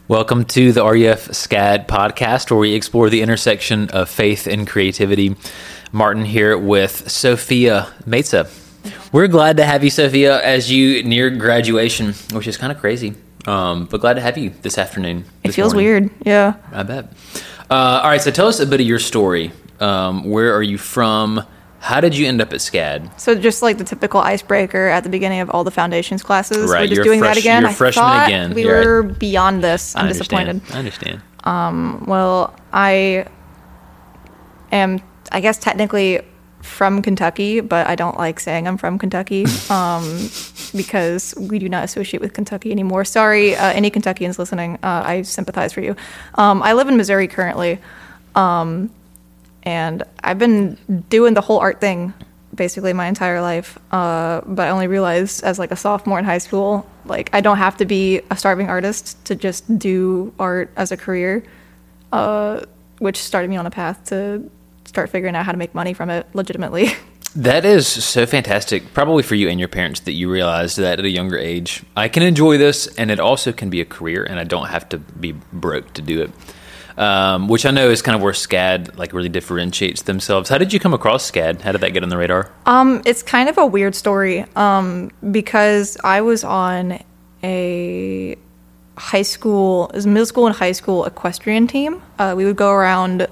Welcome to the RUF SCAD podcast, where we explore the intersection of faith and creativity. Martin here with Sophia Meza. We're glad to have you, Sophia, as you near graduation, which is kind of crazy. But glad to have you this afternoon. It feels weird, yeah. I bet. All right, so tell us a bit of your story. Where are you from? How did you end up at SCAD? So just like the typical icebreaker at the beginning of all the foundations classes. Right, we're just doing that again. You're a freshman again. We were beyond this. I'm disappointed. I understand. Well, I am, I guess, technically from Kentucky, but I don't like saying I'm from Kentucky because we do not associate with Kentucky anymore. Sorry, any Kentuckians listening, I sympathize for you. I live in Missouri currently. And I've been doing the whole art thing basically my entire life. But I only realized as like a sophomore in high school, like I don't have to be a starving artist to just do art as a career, which started me on a path to start figuring out how to make money from it legitimately. That is so fantastic, probably for you and your parents, that you realized that at a younger age, I can enjoy this and it also can be a career and I don't have to be broke to do it. Which I know is kind of where SCAD like really differentiates themselves. How did you come across SCAD? How did that get on the radar? It's kind of a weird story because I was on a middle school and high school equestrian team. We would go around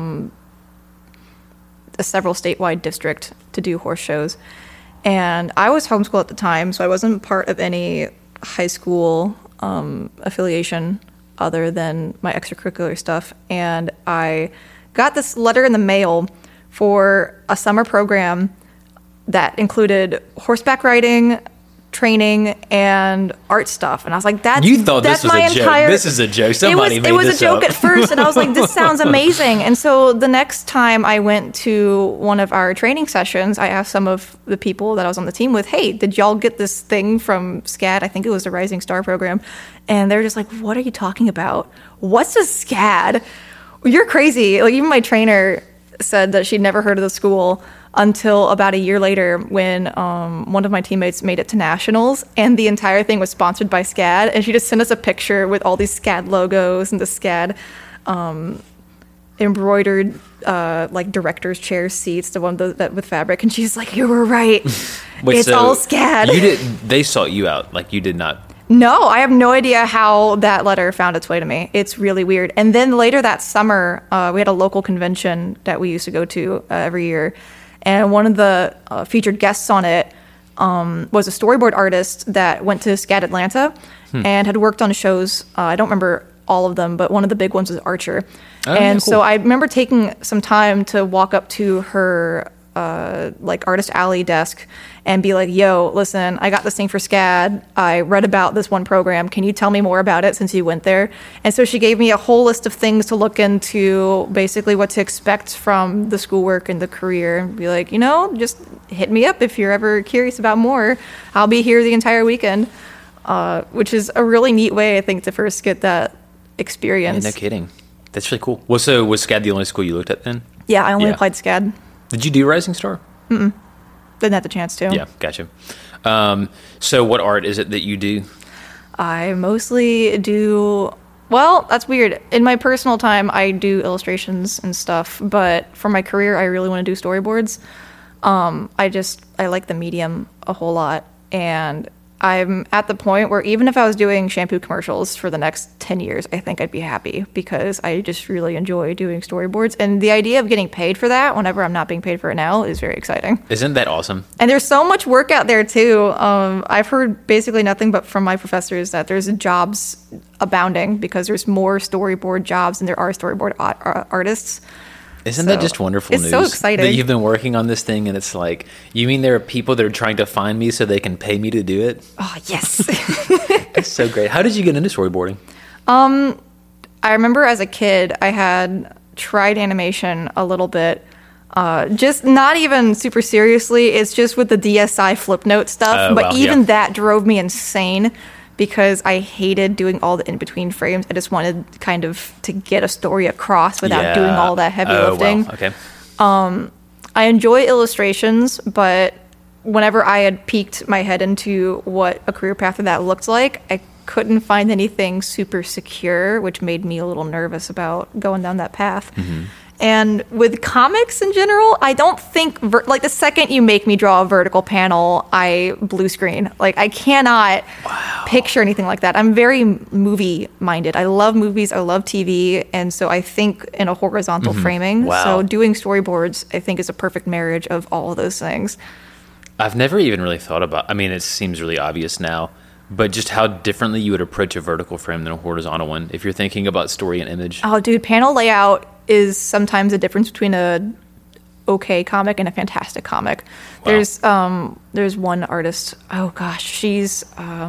a several statewide district to do horse shows. And I was homeschooled at the time, so I wasn't part of any high school affiliation other than my extracurricular stuff. And I got this letter in the mail for a summer program that included horseback riding, training, and art stuff. And I was like, you thought this was a joke. This is a joke. Somebody made this up. It was a joke at first, and I was like, this sounds amazing. And so the next time I went to one of our training sessions, I asked some of the people that I was on the team with, hey, did y'all get this thing from SCAD? I think it was the Rising Star program. And they're just like, what are you talking about? What's a SCAD? You're crazy. Like, even my trainer said that she'd never heard of the school until about a year later when one of my teammates made it to nationals and the entire thing was sponsored by SCAD, and she just sent us a picture with all these SCAD logos and the SCAD embroidered like director's chair seats, the one that with fabric, and she's like, you were right. Wait, it's all SCAD. They sought you out, like you did not. No, I have no idea how that letter found its way to me. It's really weird. And then later that summer, we had a local convention that we used to go to every year. And one of the featured guests on it was a storyboard artist that went to SCAD Atlanta and had worked on shows. I don't remember all of them, but one of the big ones was Archer. Oh, and cool. So I remember taking some time to walk up to her like Artist Alley desk and be like, yo, listen, I got this thing for SCAD. I read about this one program. Can you tell me more about it since you went there? And so she gave me a whole list of things to look into, basically what to expect from the schoolwork and the career, and be like, just hit me up if you're ever curious about more. I'll be here the entire weekend, which is a really neat way, I think, to first get that experience. Yeah, no kidding. That's really cool. Well, so was SCAD the only school you looked at then? Yeah, I only applied SCAD. Did you do Rising Star? Mm-mm. Didn't have the chance to. Yeah, gotcha. So what art is it that you do? I mostly do, well, that's weird. In my personal time, I do illustrations and stuff, but for my career, I really want to do storyboards. I like the medium a whole lot, and I'm at the point where even if I was doing shampoo commercials for the next 10 years, I think I'd be happy because I just really enjoy doing storyboards. And the idea of getting paid for that whenever I'm not being paid for it now is very exciting. Isn't that awesome? And there's so much work out there, too. I've heard basically nothing but from my professors that there's jobs abounding because there's more storyboard jobs than there are storyboard artists. Isn't that just wonderful news? It's so exciting. That you've been working on this thing and it's like, you mean there are people that are trying to find me so they can pay me to do it? Oh, yes. That's so great. How did you get into storyboarding? I remember as a kid, I had tried animation a little bit. Just not even super seriously. It's just with the DSi Flipnote stuff. But even that drove me insane because I hated doing all the in-between frames. I just wanted kind of to get a story across without doing all that heavy lifting. Wow. Okay. I enjoy illustrations, but whenever I had peeked my head into what a career path of that looked like, I couldn't find anything super secure, which made me a little nervous about going down that path. And with comics in general, I don't think, like, the second you make me draw a vertical panel, I blue screen. Like, I cannot picture anything like that. I'm very movie-minded. I love movies. I love TV. And so I think in a horizontal framing. Wow. So doing storyboards, I think, is a perfect marriage of all of those things. I've never even really thought about, I mean, it seems really obvious now, but just how differently you would approach a vertical frame than a horizontal one if you're thinking about story and image. Oh, dude, panel layout is sometimes a difference between a okay comic and a fantastic comic. Wow. There's one artist, oh gosh, she's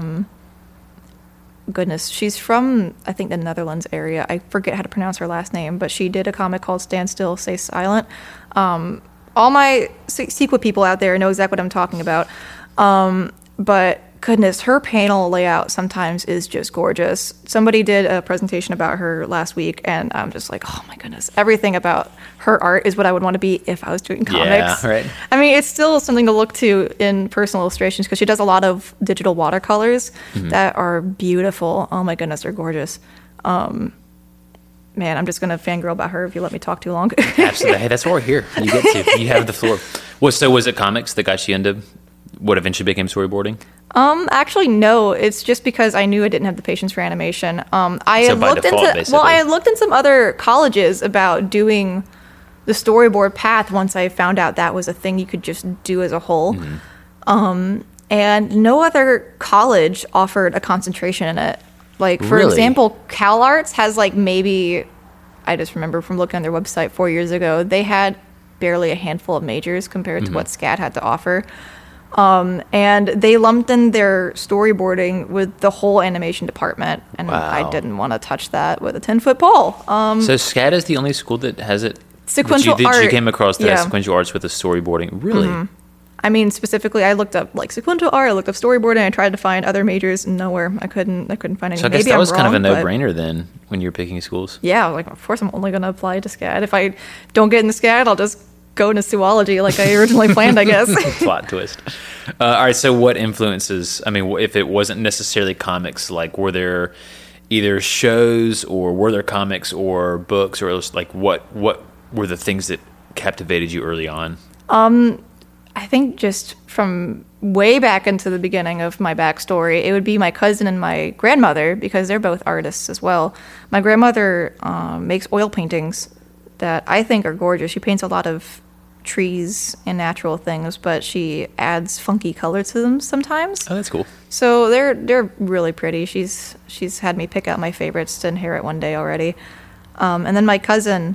she's from, I think, the Netherlands area. I forget how to pronounce her last name, but she did a comic called Stand Still, Stay Silent. All my Sequa people out there know exactly what I'm talking about. But goodness, her panel layout sometimes is just gorgeous. Somebody did a presentation about her last week, and I'm just like, oh my goodness, everything about her art is what I would want to be if I was doing comics. Yeah, right. I mean, it's still something to look to in personal illustrations because she does a lot of digital watercolors that are beautiful. Oh my goodness, they're gorgeous. Man, I'm just going to fangirl about her if you let me talk too long. Absolutely. Hey, that's what we're here. You get to. You have the floor. Well, so was it comics that got you into what eventually became storyboarding? Actually, no. It's just because I knew I didn't have the patience for animation. I So had by looked default, into basically. I had looked in some other colleges about doing the storyboard path once I found out that was a thing you could just do as a whole. And no other college offered a concentration in it. Like, for Really? example, CalArts has, like, maybe, I just remember from looking on their website 4 years ago, they had barely a handful of majors compared to what SCAD had to offer. And they lumped in their storyboarding with the whole animation department, and I Wow. didn't want to touch that with a 10-foot pole. So SCAD is the only school that has it. Sequential that you art. came across that has Yeah. sequential arts with the storyboarding. Really? I mean, specifically, I looked up like sequential art, I looked up storyboarding, I tried to find other majors, nowhere. I couldn't find any. So I guess Maybe that I'm was kind of a wrong, but- no-brainer then when you were picking schools. Yeah, like, of course I'm only going to apply to SCAD. If I don't get into SCAD, I'll just go into zoology like I originally planned, I guess. Plot twist. All right, so what influences, I mean, if it wasn't necessarily comics, like were there either shows or were there comics or books, or else, like what were the things that captivated you early on? I think just from way back into the beginning of my backstory, it would be my cousin and my grandmother, because they're both artists as well. My grandmother makes oil paintings that I think are gorgeous. She paints a lot of trees and natural things, but she adds funky color to them sometimes. Oh, that's cool. So they're really pretty. She's had me pick out my favorites to inherit one day already. And then my cousin,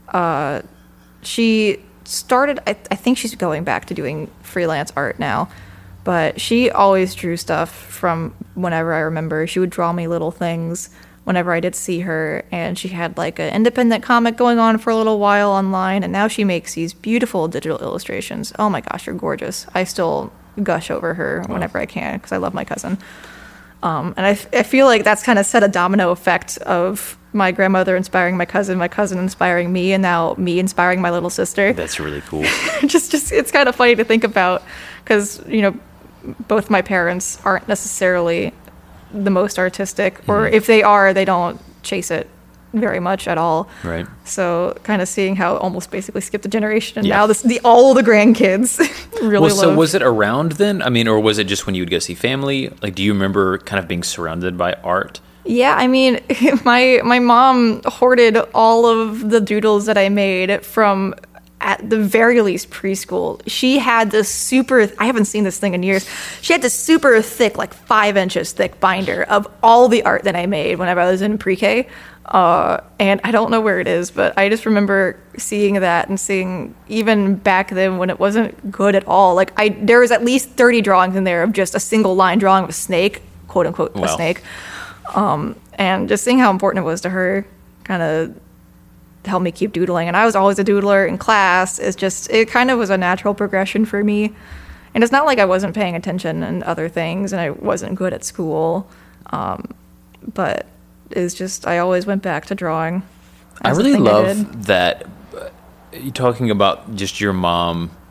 she started, I think she's going back to doing freelance art now, but she always drew stuff from whenever I remember. She would draw me little things whenever I did see her, and she had like an independent comic going on for a little while online, and now she makes these beautiful digital illustrations. Oh my gosh, they're gorgeous. I still gush over her whenever I can because I love my cousin. And I feel like that's kind of set a domino effect of my grandmother inspiring my cousin inspiring me, and now me inspiring my little sister. That's really cool. just it's kind of funny to think about because, you know, both my parents aren't necessarily the most artistic, or if they are, they don't chase it very much at all. Right. So kind of seeing how it almost basically skipped a generation, and Yeah. now all the grandkids really Well, so love. was it around then? I mean, or was it just when you would go see family? Like, do you remember kind of being surrounded by art? Yeah, I mean, my mom hoarded all of the doodles that I made from, at the very least, preschool. She had this super, I haven't seen this thing in years, she had this super thick, like 5 inches thick binder of all the art that I made whenever I was in pre-K. And I don't know where it is, but I just remember seeing that and seeing, even back then when it wasn't good at all, like there was at least 30 drawings in there of just a single line drawing of a snake, quote unquote, a Wow. snake. And just seeing how important it was to her kind of helped me keep doodling. And I was always a doodler in class. It kind of was a natural progression for me. And it's not like I wasn't paying attention in other things and I wasn't good at school. But it's just, I always went back to drawing. I as a really thing I did. love that. You talking about just your mom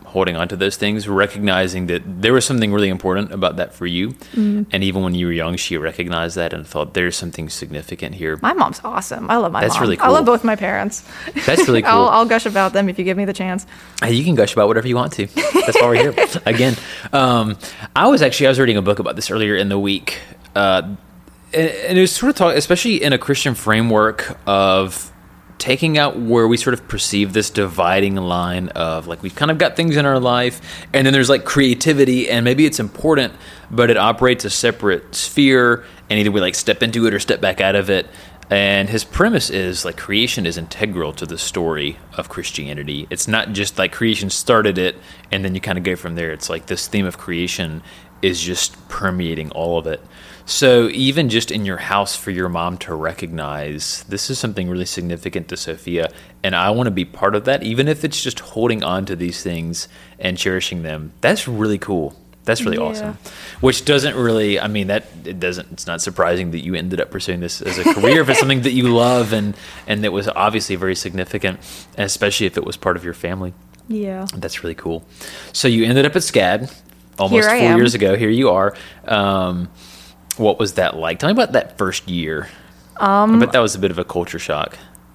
holding on to those things, recognizing that there was something really important about that for you. And even when you were young, she recognized that and thought there's something significant here. My mom's awesome. I love my mom. That's really cool. I love both my parents. That's really cool. I'll gush about them if you give me the chance. Hey, you can gush about whatever you want to. That's why we're here. Again, I was reading a book about this earlier in the week. And it was sort of talk, especially in a Christian framework of taking out where we sort of perceive this dividing line of like we've kind of got things in our life and then there's like creativity and maybe it's important but it operates a separate sphere and either we like step into it or step back out of it. And his premise is like creation is integral to the story of Christianity. It's not just like creation started it and then you kind of go from there. It's like this theme of creation is just permeating all of it. So even just in your house for your mom to recognize this is something really significant to Sophia, and I want to be part of that, even if it's just holding on to these things and cherishing them, that's really cool. That's really awesome. Which doesn't really, I mean, it's not surprising that you ended up pursuing this as a career if it's something that you love and that was obviously very significant, and especially if it was part of your family. Yeah. That's really cool. So you ended up at SCAD almost Here I 4 am. years ago. Here you are. What was that like? Tell me about that first year. I bet that was a bit of a culture shock.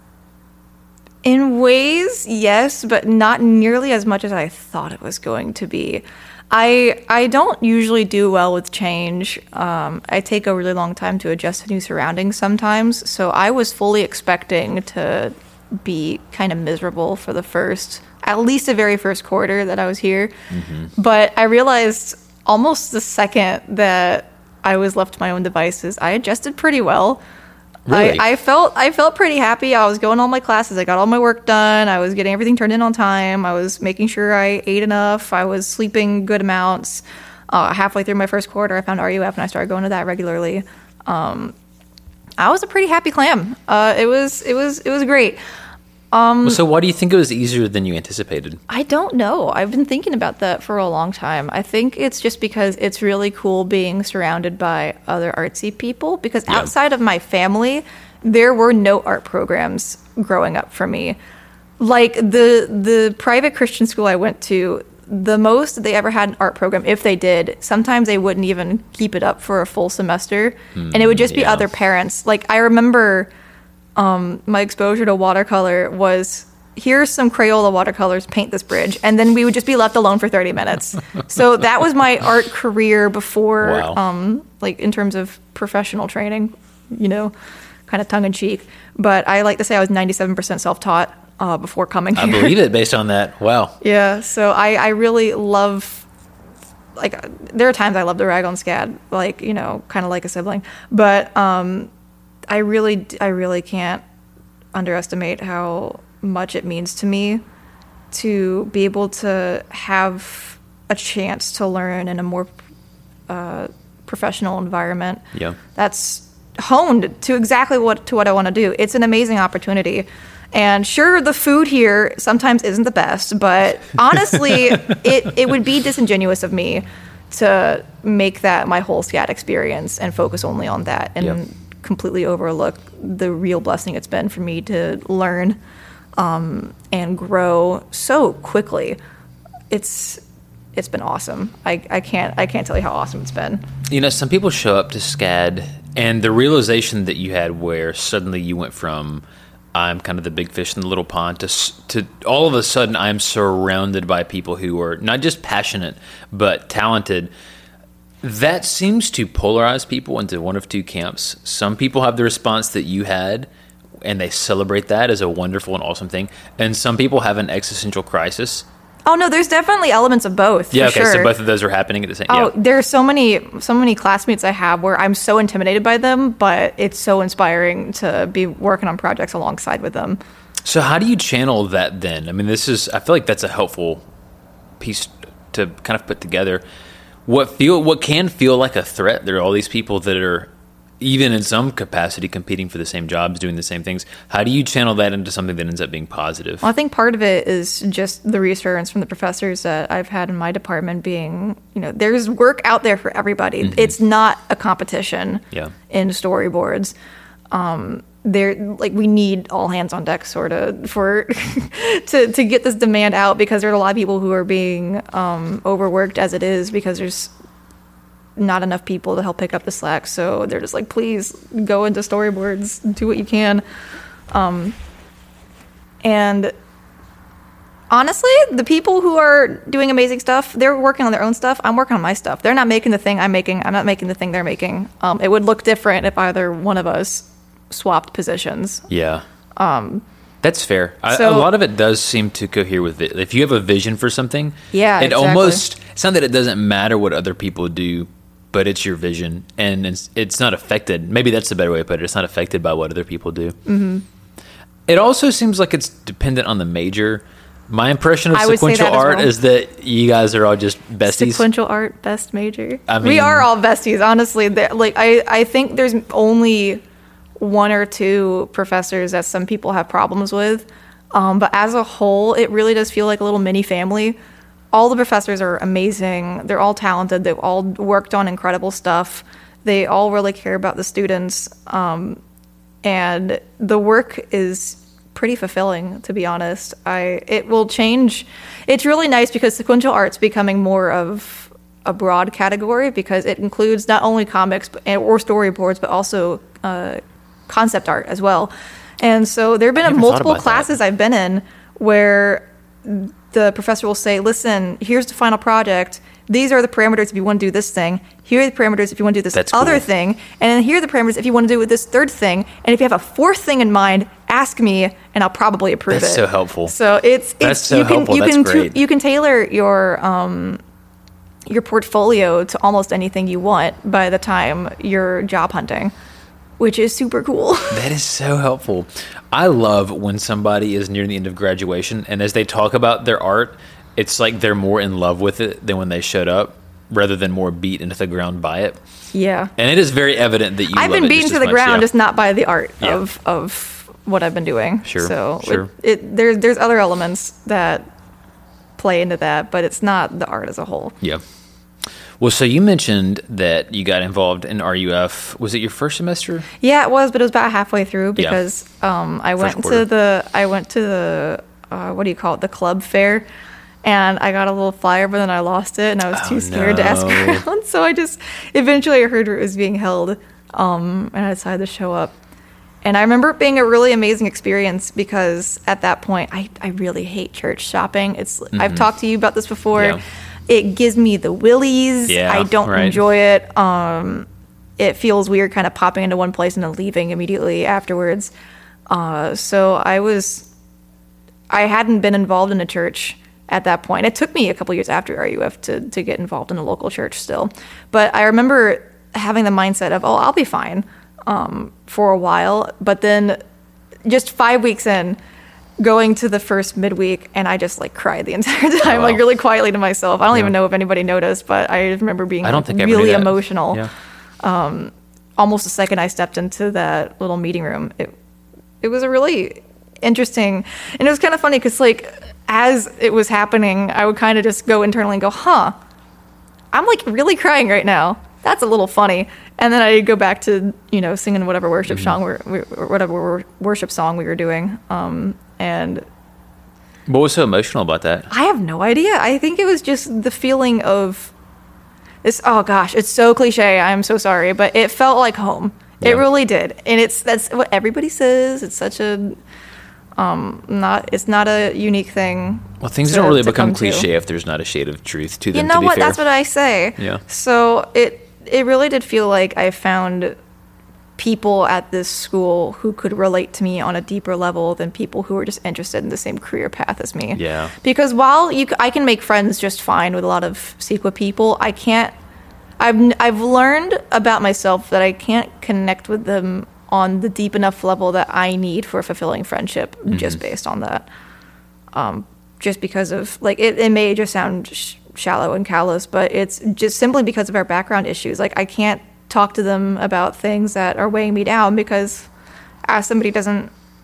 In ways, yes, but not nearly as much as I thought it was going to be. I don't usually do well with change. I take a really long time to adjust to new surroundings sometimes, so I was fully expecting to be kind of miserable for at least the very first quarter that I was here. But I realized almost the second that I was left to my own devices, I adjusted pretty well. Really? I felt pretty happy. I was going to all my classes. I got all my work done. I was getting everything turned in on time. I was making sure I ate enough. I was sleeping good amounts. Halfway through my first quarter, I found RUF and I started going to that regularly. I was a pretty happy clam. It was great. So why do you think it was easier than you anticipated? I don't know. I've been thinking about that for a long time. I think it's just because it's really cool being surrounded by other artsy people, because outside of my family, there were no art programs growing up for me. Like the private Christian school I went to, the most they ever had an art program, if they did, sometimes they wouldn't even keep it up for a full semester. And it would just be other parents. Like I remember my exposure to watercolor was, here's some Crayola watercolors, paint this bridge. And then we would just be left alone for 30 minutes. So that was my art career before, like in terms of professional training, kind of tongue in cheek. But I like to say I was 97% self-taught before coming here. I believe it based on that. Wow. Yeah. So I really love, like, there are times I love to rag on SCAD, like, kind of like a sibling. But, I really can't underestimate how much it means to me to be able to have a chance to learn in a more professional environment. Yeah. That's honed to exactly what I want to do. It's an amazing opportunity. And sure, the food here sometimes isn't the best, but honestly, it would be disingenuous of me to make that my whole SCAD experience and focus only on that and completely overlook the real blessing it's been for me to learn and grow so quickly. It's been awesome. I can't tell you how awesome it's been. Some people show up to SCAD and the realization that you had where suddenly you went from I'm kind of the big fish in the little pond to all of a sudden I'm surrounded by people who are not just passionate but talented. That seems to polarize people into one of two camps. Some people have the response that you had, and they celebrate that as a wonderful and awesome thing. And some people have an existential crisis. Oh, no, there's definitely elements of both. Yeah, for okay, sure. so both of those are happening at the same time. Oh, there are so many classmates I have where I'm so intimidated by them, but it's so inspiring to be working on projects alongside with them. So how do you channel that then? I mean, I feel like that's a helpful piece to kind of put together. What can feel like a threat? There are all these people that are, even in some capacity, competing for the same jobs, doing the same things. How do you channel that into something that ends up being positive? Well, I think part of it is just the reassurance from the professors that I've had in my department being, there's work out there for everybody. Mm-hmm. It's not a competition in storyboards. they're like, we need all hands on deck sort of for to get this demand out, because there are a lot of people who are being overworked as it is, because there's not enough people to help pick up the slack. So they're just like, please go into storyboards, do what you can. And honestly, the people who are doing amazing stuff, they're working on their own stuff. I'm working on my stuff. They're not making the thing I'm making. I'm not making the thing they're making. It would look different if either one of us swapped positions. Yeah. That's fair. A So- lot of it does seem to cohere with it. If you have a vision for something, Yeah, it exactly. almost, it's not that it doesn't matter what other people do, but it's your vision, and it's not affected. Maybe that's the better way to put it. It's not affected by what other people do. Mm-hmm. It also seems like it's dependent on the major. My impression of I would say sequential that as art well. is that you guys are all just besties. Sequential art, best major. I We mean- are all besties, honestly. Like, I think there's only one or two professors that some people have problems with. But as a whole, it really does feel like a little mini family. All the professors are amazing. They're all talented. They've all worked on incredible stuff. They all really care about the students. And the work is pretty fulfilling, to be honest. It will change. It's really nice because sequential art's becoming more of a broad category, because it includes not only comics or storyboards, but also concept art as well. And so there have been never thought multiple about that. classes I've been in where the professor will say, listen, here's the final project. These are the parameters if you want to do this thing. Here are the parameters if you want to do this That's other cool. thing. And then here are the parameters if you want to do this third thing. And if you have a fourth thing in mind, ask me and I'll probably approve That's it. so helpful. So That's so helpful. That's great. You can tailor your portfolio to almost anything you want by the time you're job hunting, which is super cool. That is so helpful. I love when somebody is near the end of graduation, and as they talk about their art, it's like they're more in love with it than when they showed up, rather than more beat into the ground by it. Yeah. And it is very evident that you I've love been it beaten just to as the much, ground, yeah. just not by the art Yeah. of what I've been doing. Sure, So sure. there's other elements that play into that, but it's not the art as a whole. Yeah. Well, so you mentioned that you got involved in RUF. Was it your first semester? Yeah, it was, but it was about halfway through Yeah. because I went quarter. to the what do you call it, the club fair, and I got a little flyer, but then I lost it, and I was too scared to ask no. around. So I just eventually I heard where it was being held, and I decided to show up. And I remember it being a really amazing experience because at that point I really hate church shopping. I've talked to you about this before. Yeah. It gives me the willies. Yeah, I don't right. enjoy it. It feels weird kind of popping into one place and then leaving immediately afterwards. So I hadn't been involved in a church at that point. It took me a couple years after RUF to get involved in a local church still. But I remember having the mindset of, I'll be fine for a while. But then just 5 weeks in, going to the first midweek, and I just like cried the entire time, wow. like really quietly to myself. I don't Yeah. even know if anybody noticed, but I remember being I don't think I ever knew really that. emotional. Yeah. Almost the second I stepped into that little meeting room. It was a really interesting, and it was kind of funny because like as it was happening, I would kind of just go internally and go, I'm like really crying right now. That's a little funny. And then I'd go back to, singing whatever worship song whatever worship song we were doing. And What was so emotional about that? I have no idea. I think it was just the feeling of this. Oh gosh, it's so cliche. I'm so sorry, but it felt like home. Yeah. It really did, and that's what everybody says. It's such a it's not a unique thing. Well, things to- don't really to become come to. cliche if there's not a shade of truth to You them. know to be what? fair. That's what I say. Yeah. So it really did feel like I found people at this school who could relate to me on a deeper level than people who were just interested in the same career path as me. Yeah. Because while I can make friends just fine with a lot of Sequa people, I can't. I've learned about myself that I can't connect with them on the deep enough level that I need for a fulfilling friendship, just based on that. Just because of like it may just sound shallow and callous, but it's just simply because of our background issues. Like I can't talk to them about things that are weighing me down because as somebody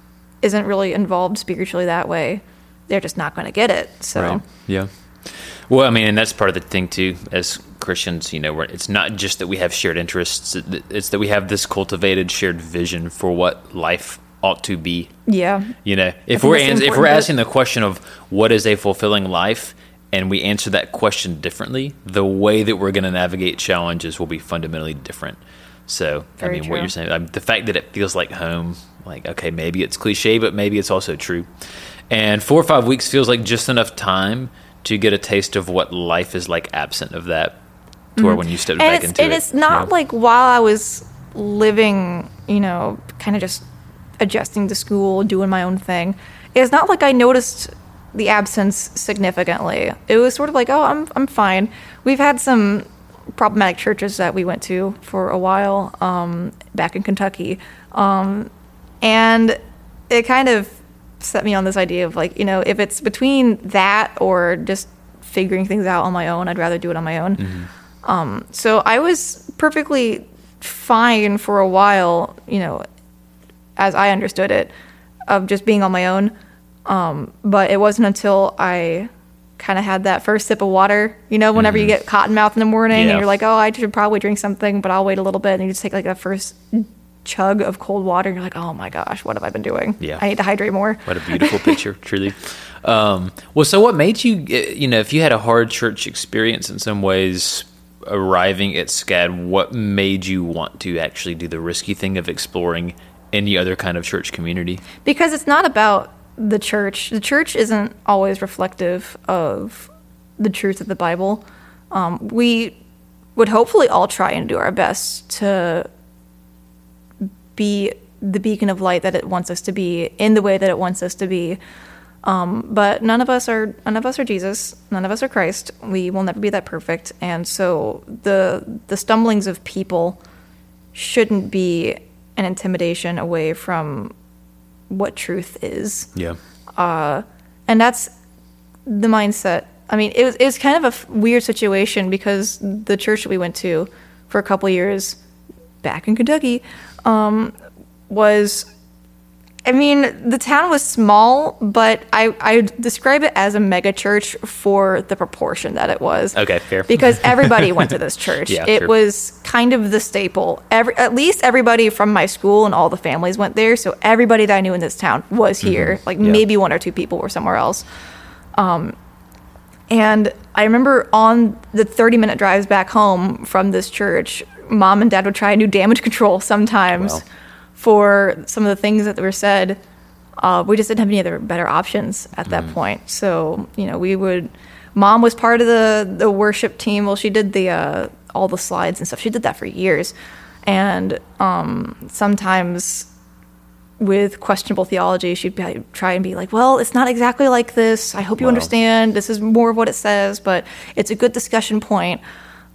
isn't really involved spiritually that way, they're just not going to get it. So Right. Yeah. Well, I mean, and that's part of the thing too. As Christians, it's not just that we have shared interests; it's that we have this cultivated shared vision for what life ought to be. Yeah. If we're asking the question of what is a fulfilling life, and we answer that question differently, the way that we're going to navigate challenges will be fundamentally different. So, Very true. what you're saying, the fact that it feels like home, like, okay, maybe it's cliche, but maybe it's also true. And 4 or 5 weeks feels like just enough time to get a taste of what life is like absent of that, to where when you step back into it. And it's not like while I was living, kind of just adjusting to school, doing my own thing, it's not like I noticed the absence significantly. It was sort of like, oh, I'm fine. We've had some problematic churches that we went to for a while back in Kentucky, and it kind of set me on this idea of like, if it's between that or just figuring things out on my own, I'd rather do it on my own. Mm-hmm. So I was perfectly fine for a while, as I understood it, of just being on my own. But it wasn't until I kind of had that first sip of water, whenever you get cotton mouth in the morning and you're like, oh, I should probably drink something, but I'll wait a little bit. And you just take like a first chug of cold water and you're like, oh my gosh, what have I been doing? Yeah. I need to hydrate more. What a beautiful picture, truly. Well, so what made you, if you had a hard church experience in some ways arriving at SCAD, what made you want to actually do the risky thing of exploring any other kind of church community? Because it's not about the church. The church isn't always reflective of the truth of the Bible. We would hopefully all try and do our best to be the beacon of light that it wants us to be in the way that it wants us to be. But none of us are Jesus. None of us are Christ. We will never be that perfect. And so the stumblings of people shouldn't be an intimidation away from what truth is. Yeah. And that's the mindset. I mean, it was kind of a weird situation because the church that we went to for a couple years back in Kentucky was, the town was small, but I describe it as a mega church for the proportion that it was. Okay, fair. Because everybody went to this church. Yeah, it sure. was kind of the staple. At least everybody from my school and all the families went there, so everybody that I knew in this town was here. Mm-hmm. Like maybe 1 or 2 people were somewhere else. And I remember on the 30-minute drives back home from this church, Mom and Dad would try and do damage control sometimes. Wow. For some of the things that were said. We just didn't have any other better options at that point. So, Mom was part of the worship team. Well, she did all the slides and stuff. She did that for years. And sometimes with questionable theology, she'd try and be like, well, it's not exactly like this. I hope you understand. This is more of what it says, but it's a good discussion point.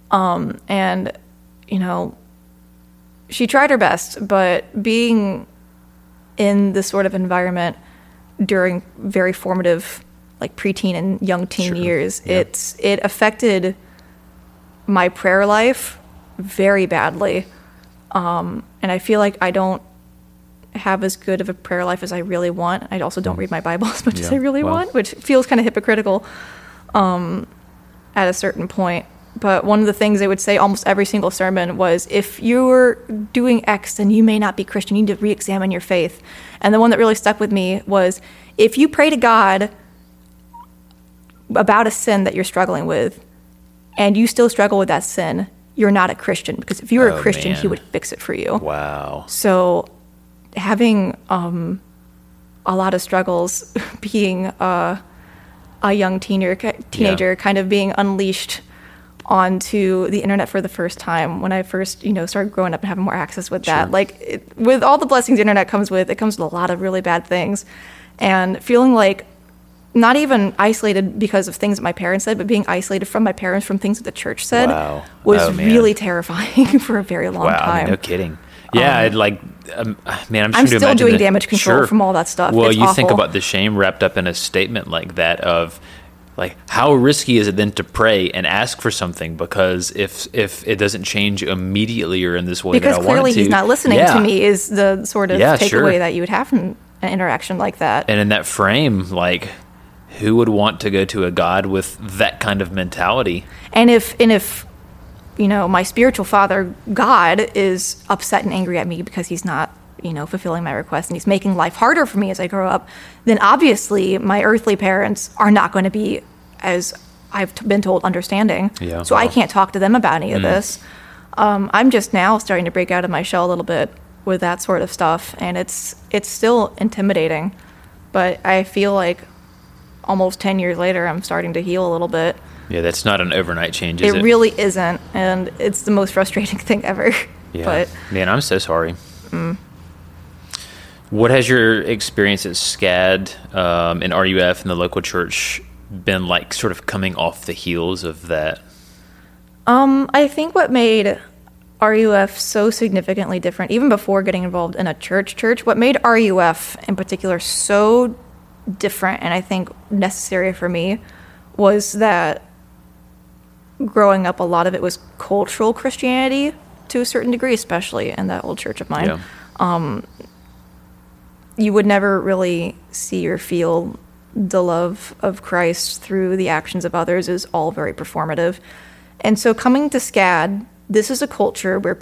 She tried her best, but being in this sort of environment during very formative, like preteen and young teen years, it affected my prayer life very badly. And I feel like I don't have as good of a prayer life as I really want. I also don't read my Bible as much as I really want, which feels kind of hypocritical at a certain point. But one of the things they would say almost every single sermon was, if you're doing X, then you may not be Christian. You need to re-examine your faith. And the one that really stuck with me was, if you pray to God about a sin that you're struggling with, and you still struggle with that sin, you're not a Christian. Because if you were a Christian, He would fix it for you. Wow. So having a lot of struggles, being a young teenager, kind of being unleashed onto the internet for the first time when I first, started growing up and having more access with that. Like, with all the blessings the internet comes with, it comes with a lot of really bad things. And feeling like not even isolated because of things that my parents said, but being isolated from my parents from things that the church said was really terrifying for a very long time. No kidding. Yeah, I'm still doing damage control from all that stuff. Well, it's you awful. Think about the shame wrapped up in a statement like that of, like, how risky is it then to pray and ask for something? Because if it doesn't change immediately or in this way that I want it to. Because clearly He's not listening to me is the sort of takeaway that you would have from an interaction like that. And in that frame, like, who would want to go to a God with that kind of mentality? And if my spiritual father, God, is upset and angry at me because he's not, fulfilling my request, and he's making life harder for me as I grow up, then obviously my earthly parents are not going to be, as I've been told, understanding. Yeah, so I can't talk to them about any of this. I'm just now starting to break out of my shell a little bit with that sort of stuff, and it's still intimidating, but I feel like almost 10 years later, I'm starting to heal a little bit. Yeah, that's not an overnight change, is it? It really isn't, and it's the most frustrating thing ever. Yeah. But, man, I'm so sorry. What has your experience at SCAD and RUF and the local church been like, sort of coming off the heels of that? I think what made RUF so significantly different, even before getting involved in a church, what made RUF in particular so different, and I think necessary for me, was that growing up, a lot of it was cultural Christianity to a certain degree, especially in that old church of mine. Yeah. You would never really see or feel the love of Christ through the actions of others. Is all very performative. And so coming to SCAD, this is a culture where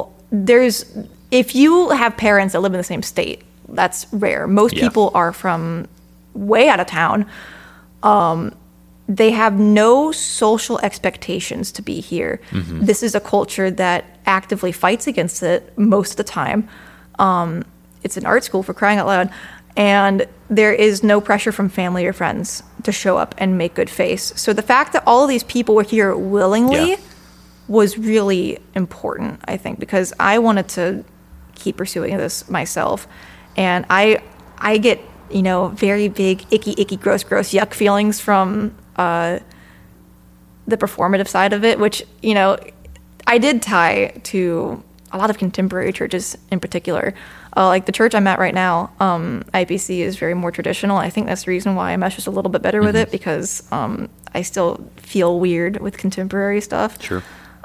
if you have parents that live in the same state, that's rare. Most people are from way out of town. They have no social expectations to be here. Mm-hmm. This is a culture that actively fights against it most of the time. It's an art school, for crying out loud. And there is no pressure from family or friends to show up and make good face. So the fact that all of these people were here willingly was really important, I think, because I wanted to keep pursuing this myself. And I get, very big, icky, gross, yuck feelings from the performative side of it, which, I did tie to a lot of contemporary churches in particular. Like the church I'm at right now, IPC, is very more traditional. I think that's the reason why I mesh just a little bit better with it, because I still feel weird with contemporary stuff. Sure.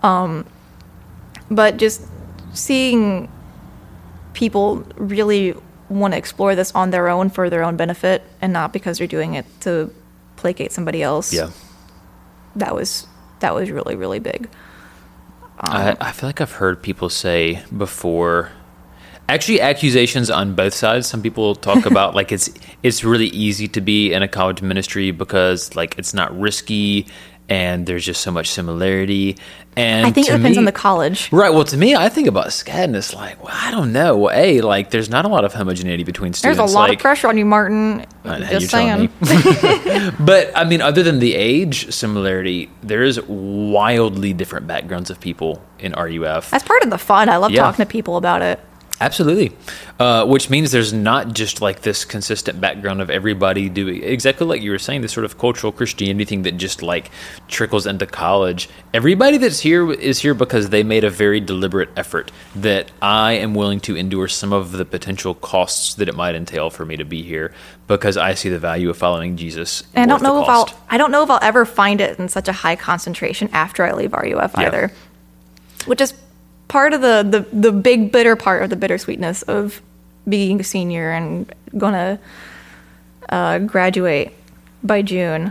But just seeing people really want to explore this on their own for their own benefit and not because they're doing it to placate somebody else. Yeah. That was really, really big. I feel like I've heard people say before, actually accusations on both sides. Some people talk about like it's really easy to be in a college ministry because like it's not risky and there's just so much similarity. And I think it depends on the college. Right. Well, to me, I think about SCAD and it's like, well, I don't know. Well, like there's not a lot of homogeneity between students. There's a lot of pressure on you, Martin. Just saying. But I mean, other than the age similarity, there is wildly different backgrounds of people in RUF. That's part of the fun. I love talking to people about it. Absolutely. Which means there's not just like this consistent background of everybody doing exactly like you were saying, this sort of cultural Christianity thing that just like trickles into college. Everybody that's here is here because they made a very deliberate effort that I am willing to endure some of the potential costs that it might entail for me to be here because I see the value of following Jesus. And I don't know if I'll ever find it in such a high concentration after I leave RUF either, which is part of the big bitter part of the bittersweetness of being a senior and gonna graduate by June.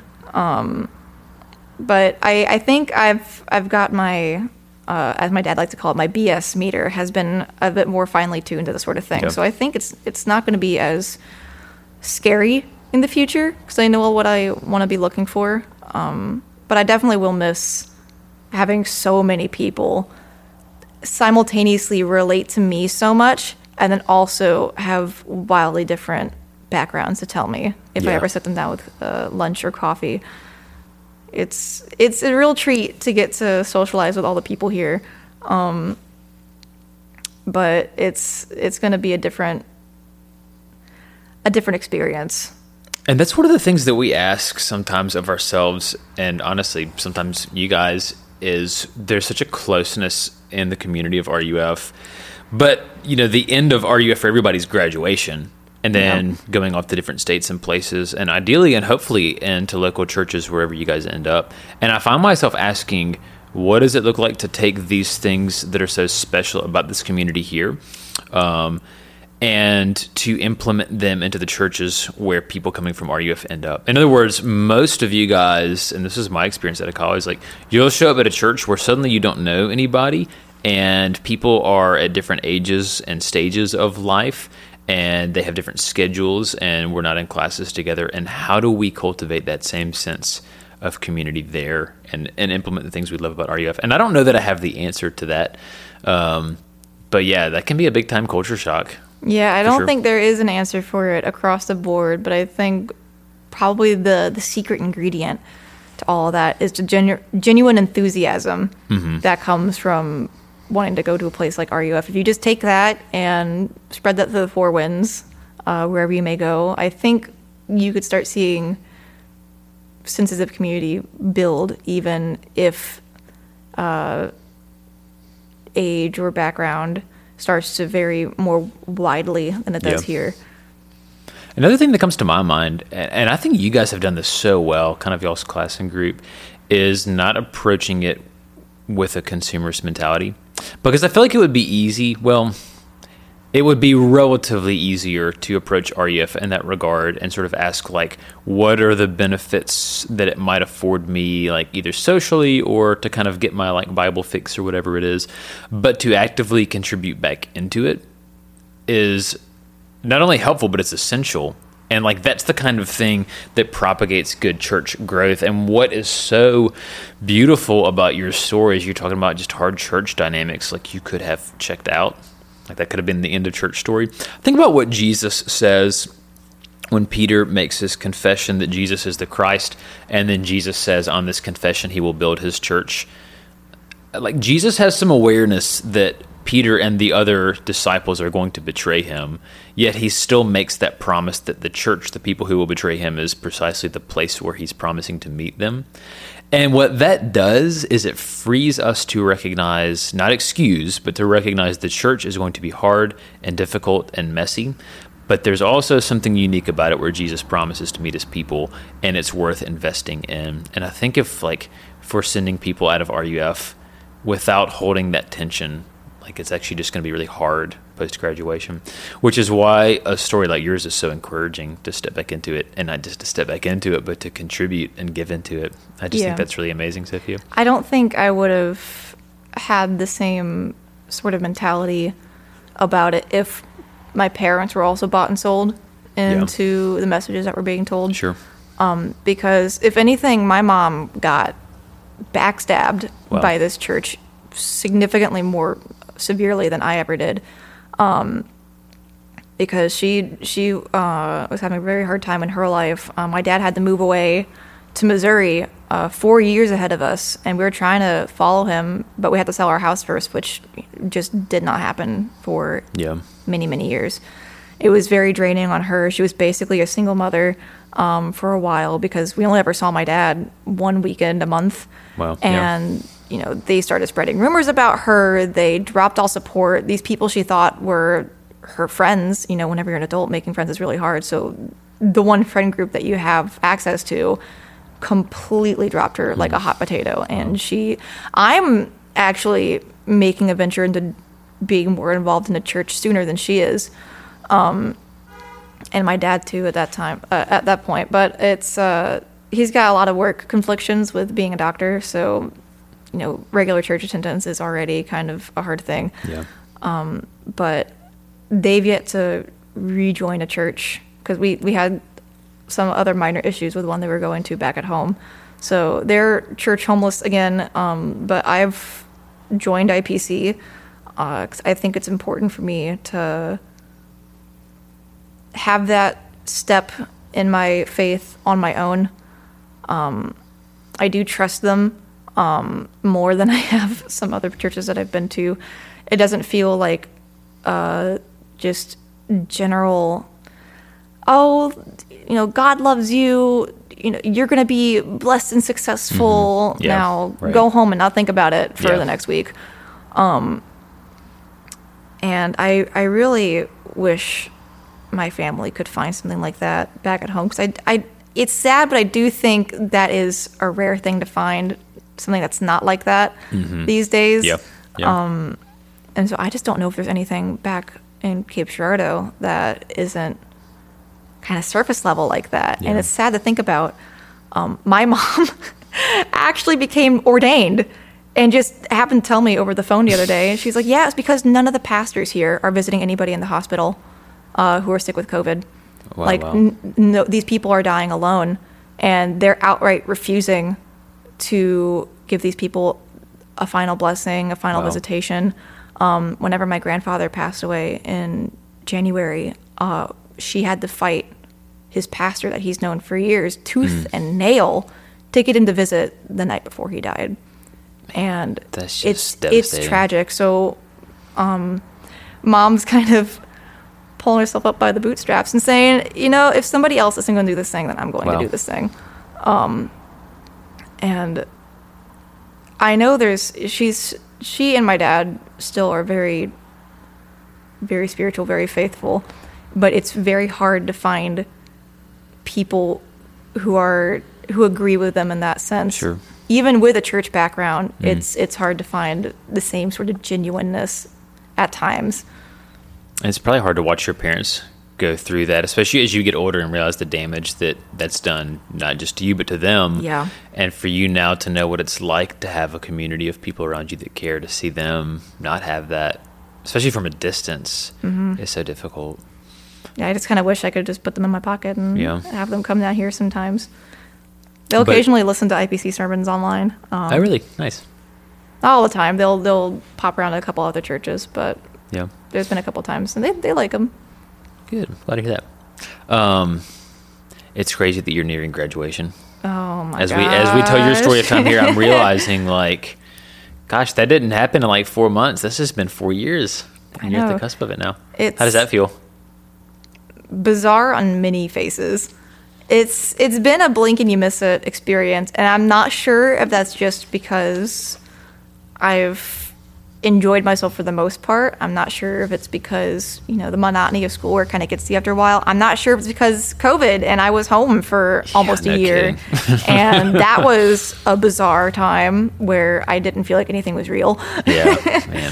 But I think I've got my as my dad likes to call it, my BS meter has been a bit more finely tuned to this sort of thing. Yep. So I think it's not going to be as scary in the future because I know what I want to be looking for. But I definitely will miss having so many people simultaneously relate to me so much and then also have wildly different backgrounds to tell me if I ever sit them down with lunch or coffee. It's a real treat to get to socialize with all the people here, but it's going to be a different experience. And that's one of the things that we ask sometimes of ourselves, and honestly, sometimes you guys, is there's such a closeness in the community of RUF, but the end of RUF for everybody's graduation, and then going off to different states and places, and ideally and hopefully into local churches wherever you guys end up. And I find myself asking, what does it look like to take these things that are so special about this community here, and to implement them into the churches where people coming from RUF end up. In other words, most of you guys, and this is my experience at a college, like you'll show up at a church where suddenly you don't know anybody, and people are at different ages and stages of life, and they have different schedules, and we're not in classes together. And how do we cultivate that same sense of community there and implement the things we love about RUF? And I don't know that I have the answer to that. But yeah, that can be a big time culture shock. Yeah, I don't think there is an answer for it across the board, but I think probably the secret ingredient to all of that is the genuine enthusiasm that comes from wanting to go to a place like RUF. If you just take that and spread that to the four winds, wherever you may go, I think you could start seeing senses of community build, even if age or background starts to vary more widely than it does here. Another thing that comes to my mind, and I think you guys have done this so well, kind of y'all's class and group, is not approaching it with a consumerist mentality. Because I feel like it would be easy, well, it would be relatively easier to approach RUF in that regard and sort of ask, like, what are the benefits that it might afford me, like either socially or to kind of get my like Bible fix or whatever it is. But to actively contribute back into it is not only helpful, but it's essential. And like that's the kind of thing that propagates good church growth. And what is so beautiful about your story is you're talking about just hard church dynamics like you could have checked out. Like that could have been the end of church story. Think about what Jesus says when Peter makes his confession that Jesus is the Christ, and then Jesus says on this confession he will build his church. Like Jesus has some awareness that Peter and the other disciples are going to betray him, yet he still makes that promise that the church, the people who will betray him, is precisely the place where he's promising to meet them. And what that does is it frees us to recognize, not excuse, but to recognize the church is going to be hard and difficult and messy. But there's also something unique about it where Jesus promises to meet his people, and it's worth investing in. And I think if we're sending people out of RUF without holding that tension, like it's actually just going to be really hard post-graduation, which is why a story like yours is so encouraging to step back into it, and not just to step back into it, but to contribute and give into it. I just think that's really amazing, Sophia. I don't think I would have had the same sort of mentality about it if my parents were also bought and sold into the messages that were being told. Sure. Because if anything, my mom got backstabbed by this church significantly more severely than I ever did. Because she was having a very hard time in her life. My dad had to move away to Missouri 4 years ahead of us, and we were trying to follow him, but we had to sell our house first, which just did not happen for many, many years. It was very draining on her. She was basically a single mother for a while because we only ever saw my dad one weekend a month. Wow. And you know, they started spreading rumors about her. They dropped all support. These people she thought were her friends, you know, whenever you're an adult, making friends is really hard. So the one friend group that you have access to completely dropped her like a hot potato. And I'm actually making a venture into being more involved in the church sooner than she is. And my dad too at that point. But it's, he's got a lot of work conflictions with being a doctor. So, you know, regular church attendance is already kind of a hard thing. Yeah. But they've yet to rejoin a church because we had some other minor issues with one they were going to back at home. So they're church homeless again. But I've joined IPC 'cause I think it's important for me to have that step in my faith on my own. I do trust them more than I have some other churches that I've been to. It doesn't feel like just general, oh, you know, God loves you, you know, you're going to be blessed and successful. Mm-hmm. Yeah, now right. go home and not think about it for the next week. And I really wish my family could find something like that back at home, because it's sad, but I do think that is a rare thing to find, something that's not like that these days. Yeah. And so I just don't know if there's anything back in Cape Girardeau that isn't kind of surface level like that. Yeah. And it's sad to think about. My mom actually became ordained and just happened to tell me over the phone the other day. She's like, yeah, it's because none of the pastors here are visiting anybody in the hospital who are sick with COVID. Wow, like, wow. No, these people are dying alone, and they're outright refusing to give these people a final blessing, a final Wow. visitation. Whenever my grandfather passed away in January, she had to fight his pastor that he's known for years, tooth and nail, to get him to visit the night before he died. And That's it's just devastating. tragic. So mom's kind of pulling herself up by the bootstraps and saying, if somebody else isn't going to do this thing, then I'm going Wow. to do this thing. And I know she and my dad still are very, very spiritual, very faithful, but it's very hard to find people who agree with them in that sense. Sure. Even with a church background, it's hard to find the same sort of genuineness at times. And it's probably hard to watch your parents go through that, especially as you get older and realize the damage that's done, not just to you, but to them. Yeah. And for you now to know what it's like to have a community of people around you that care, to see them not have that, especially from a distance, is so difficult. Yeah, I just kind of wish I could just put them in my pocket and Yeah. have them come down here sometimes. They'll But- occasionally listen to IPC sermons online. Oh, really? Nice. Not all the time. They'll pop around to a couple other churches, but Yeah. there's been a couple times, and they like them. Good. Glad to hear that. It's crazy that you're nearing graduation. Oh my As gosh. we tell your story of time here, I'm realizing gosh, that didn't happen in 4 months. This has been 4 years. And you're at the know. cusp of it now. It's- How does that feel? Bizarre on many faces. It's been a blink and you miss it experience, and I'm not sure if that's just because I've enjoyed myself for the most part. I'm not sure if it's because the monotony of schoolwork kind of gets to you after a while. I'm not sure if it's because COVID and I was home for almost no a year, and that was a bizarre time where I didn't feel like anything was real. Yeah, man.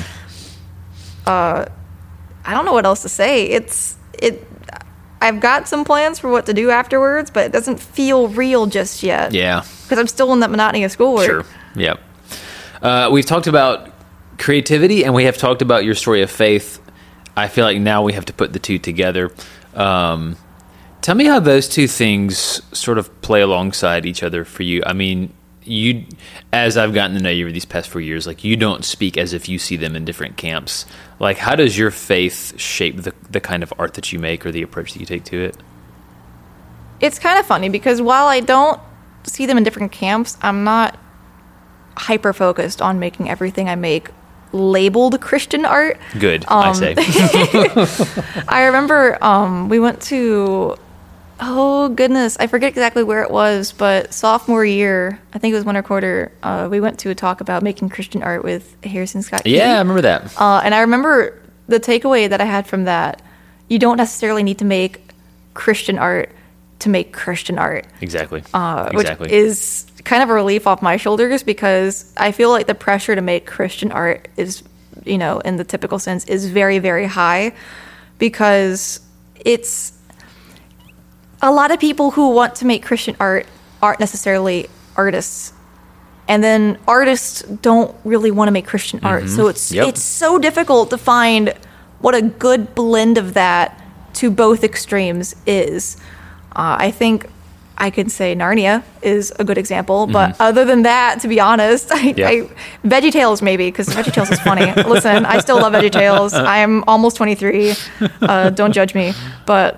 I don't know what else to say. I've got some plans for what to do afterwards, but it doesn't feel real just yet. Yeah. Because I'm still in that monotony of schoolwork. Sure. Yep. We've talked about creativity and we have talked about your story of faith. I feel like now we have to put the two together. Tell me how those two things sort of play alongside each other for you. I mean, as I've gotten to know you over these past 4 years, you don't speak as if you see them in different camps. How does your faith shape the kind of art that you make or the approach that you take to it? It's kind of funny because while I don't see them in different camps, I'm not hyper focused on making everything I make labeled Christian art. Good, I say. I remember we went to, oh goodness, I forget exactly where it was, but sophomore year, I think it was winter quarter, we went to a talk about making Christian art with Harrison Scott Key. Yeah, I remember that. And I remember the takeaway that I had from that, you don't necessarily need to make Christian art to make Christian art. Exactly. Which is kind of a relief off my shoulders because I feel like the pressure to make Christian art is, in the typical sense, is very, very high because it's a lot of people who want to make Christian art aren't necessarily artists. And then artists don't really want to make Christian art. So it's so difficult to find what a good blend of that to both extremes is. I think I could say Narnia is a good example, but other than that, to be honest, VeggieTales maybe, because VeggieTales is funny. Listen, I still love VeggieTales. I'm almost 23. Don't judge me. But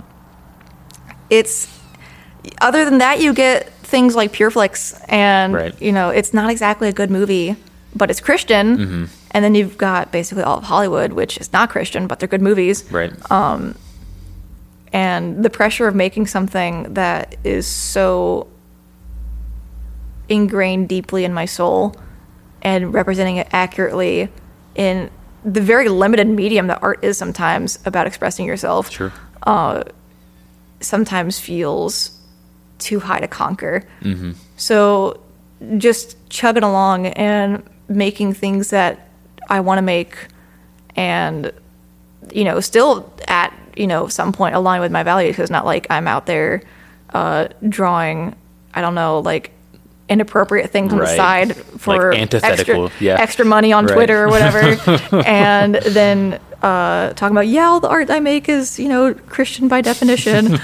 it's other than that, you get things like Pureflix, and it's not exactly a good movie, but it's Christian. And then you've got basically all of Hollywood, which is not Christian, but they're good movies. Right. And the pressure of making something that is so ingrained deeply in my soul and representing it accurately in the very limited medium that art is sometimes about expressing yourself. Sure. Sometimes feels too high to conquer. So just chugging along and making things that I want to make and still at, some point aligned with my values, because it's not like I'm out there drawing, I don't know, like inappropriate things on the side for like antithetical, extra money on Twitter or whatever. And then talking about, all the art I make is, Christian by definition.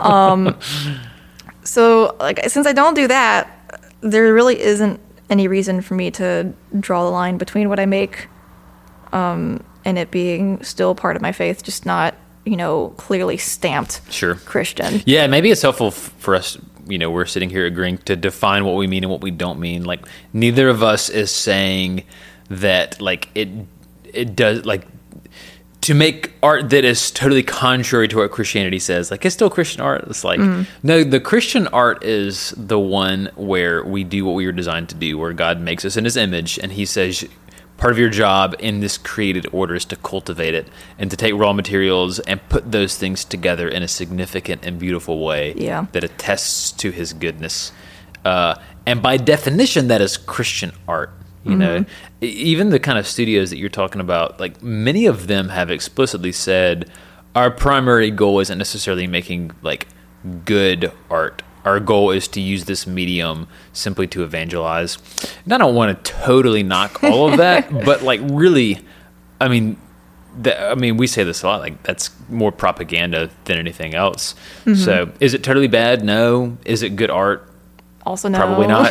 So like, since I don't do that, there really isn't any reason for me to draw the line between what I make and it being still part of my faith, just not, clearly stamped Christian. Yeah, maybe it's helpful for us, we're sitting here agreeing to define what we mean and what we don't mean. Like, neither of us is saying that, like, it does, like, to make art that is totally contrary to what Christianity says, like, it's still Christian art. It's like, no, the Christian art is the one where we do what we were designed to do, where God makes us in his image, and he says, part of your job in this created order is to cultivate it and to take raw materials and put those things together in a significant and beautiful way that attests to his goodness. And by definition, that is Christian art. You know, even the kind of studios that you're talking about, like, many of them have explicitly said our primary goal isn't necessarily making, like, good art. Our goal is to use this medium simply to evangelize. And I don't want to totally knock all of that, but, like, really, I mean, we say this a lot, like, that's more propaganda than anything else. So is it totally bad? No. Is it good art? Also no. Probably not.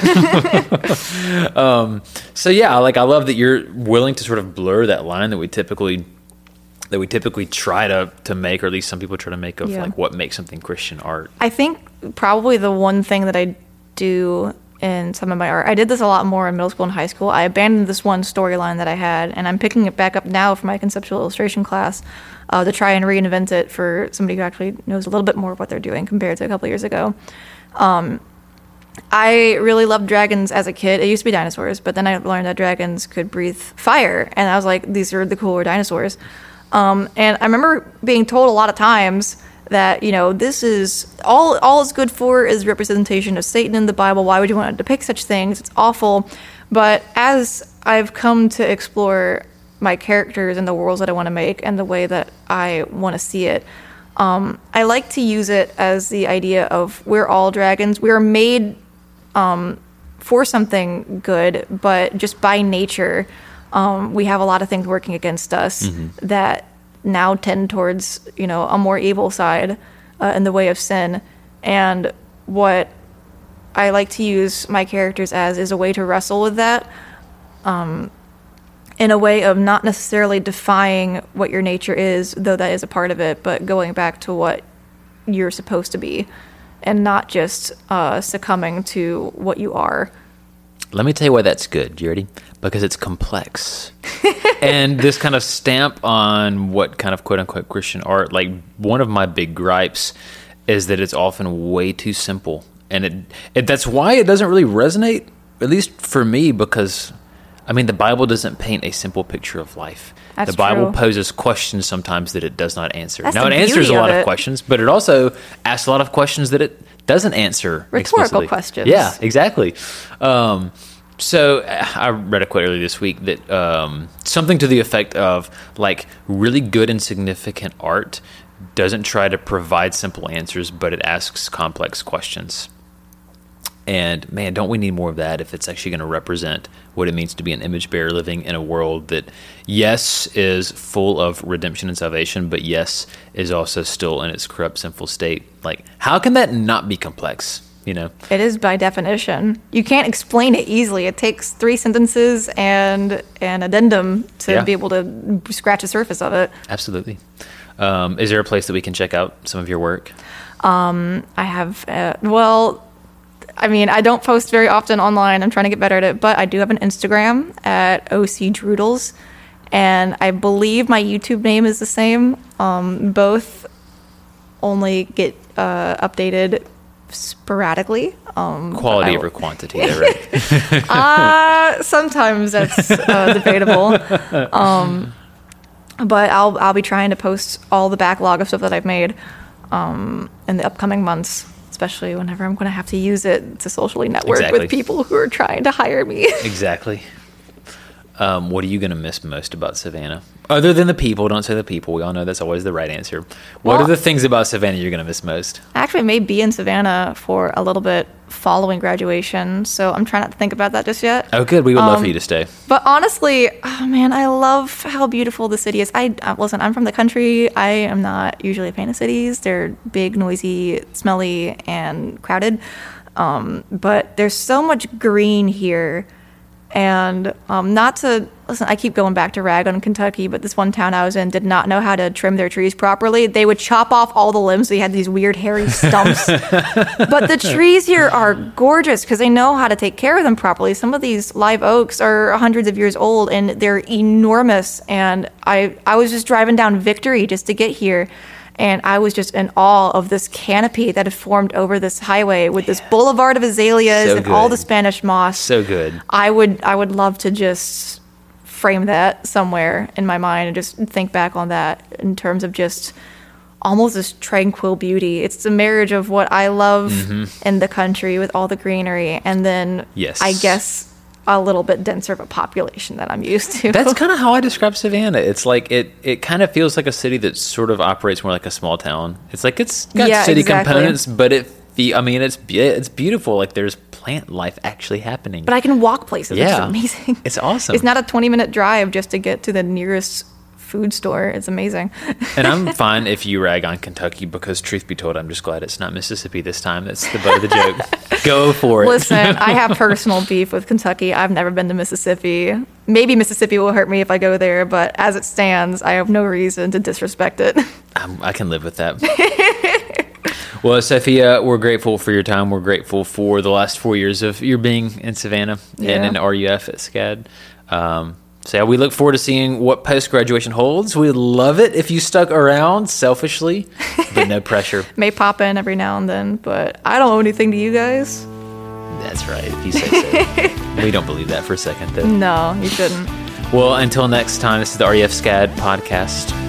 So yeah, like, I love that you're willing to sort of blur that line that we typically try to make, or at least some people try to make, of like what makes something Christian art. I think probably the one thing that I do in some of my art, I did this a lot more in middle school and high school. I abandoned this one storyline that I had, and I'm picking it back up now for my conceptual illustration class to try and reinvent it for somebody who actually knows a little bit more of what they're doing compared to a couple years ago. I really loved dragons as a kid. It used to be dinosaurs, but then I learned that dragons could breathe fire, and I was like, these are the cooler dinosaurs. And I remember being told a lot of times that, this is all it's good for is representation of Satan in the Bible. Why would you want to depict such things? It's awful. But as I've come to explore my characters and the worlds that I want to make and the way that I want to see it, I like to use it as the idea of we're all dragons. We are made for something good, but just by nature, we have a lot of things working against us that now tend towards, a more evil side in the way of sin. And what I like to use my characters as is a way to wrestle with that, in a way of not necessarily defying what your nature is, though that is a part of it, but going back to what you're supposed to be and not just succumbing to what you are. Let me tell you why that's good. You ready? Because it's complex. And this kind of stamp on what kind of quote-unquote Christian art, like, one of my big gripes is that it's often way too simple. And that's why it doesn't really resonate, at least for me, because, I mean, the Bible doesn't paint a simple picture of life. That's the Bible true. Poses questions sometimes that it does not answer. That's now, it answers a lot of questions, but it also asks a lot of questions that it doesn't answer Rhetorical explicitly. questions. Yeah, exactly. So I read a quote earlier this week that something to the effect of, like, really good and significant art doesn't try to provide simple answers, but it asks complex questions. And man, don't we need more of that if it's actually going to represent what it means to be an image bearer living in a world that, yes, is full of redemption and salvation, but yes, is also still in its corrupt, sinful state. Like, how can that not be complex? It is by definition. You can't explain it easily. It takes 3 sentences and an addendum to be able to scratch the surface of it. Absolutely. Is there a place that we can check out some of your work? I have, I don't post very often online. I'm trying to get better at it, but I do have an Instagram at OCDroodles, and I believe my YouTube name is the same. Both only get updated sporadically. Quality over quantity, right? Sometimes that's debatable. But I'll be trying to post all the backlog of stuff that I've made in the upcoming months, especially whenever I'm going to have to use it to socially network with people who are trying to hire me. Exactly. What are you going to miss most about Savannah? Other than the people, don't say the people. We all know that's always the right answer. What are the things about Savannah you're going to miss most? I actually may be in Savannah for a little bit following graduation, so I'm trying not to think about that just yet. Oh, good. We would love for you to stay. But honestly, oh man, I love how beautiful the city is. Listen, I'm from the country. I am not usually a fan of cities. They're big, noisy, smelly, and crowded. But there's so much green here. And not to listen, I keep going back to rag on Kentucky, but this one town I was in did not know how to trim their trees properly. They would chop off all the limbs, so you had these weird hairy stumps. But the trees here are gorgeous because they know how to take care of them properly. Some of these live oaks are hundreds of years old, and they're enormous. And I was just driving down Victory just to get here, and I was just in awe of this canopy that had formed over this highway with this boulevard of azaleas and all the Spanish moss. So good. I would love to just frame that somewhere in my mind and just think back on that in terms of just almost this tranquil beauty. It's the marriage of what I love in the country with all the greenery, and then I guess a little bit denser of a population that I'm used to. That's kind of how I describe Savannah. It's like it kind of feels like a city that sort of operates more like a small town. It's like it's got city components, but it's beautiful. Like there's plant life actually happening. But I can walk places, which is amazing. It's awesome. It's not a 20-minute drive just to get to the nearest food store. It's amazing. And I'm fine if you rag on Kentucky because, truth be told, I'm just glad it's not Mississippi this time. That's the butt of the joke. Go for it. Listen, I have personal beef with Kentucky. I've never been to Mississippi. Maybe Mississippi will hurt me if I go there, but as it stands, I have no reason to disrespect it. I can live with that. Well, Sophia, we're grateful for your time. We're grateful for the last 4 years of your being in Savannah and in RUF at SCAD. So yeah, we look forward to seeing what post-graduation holds. We'd love it if you stuck around selfishly, but no pressure. May pop in every now and then, but I don't owe anything to you guys. That's right, if you say so. We don't believe that for a second, though. No, you shouldn't. Well, until next time, this is the RUF SCAD podcast.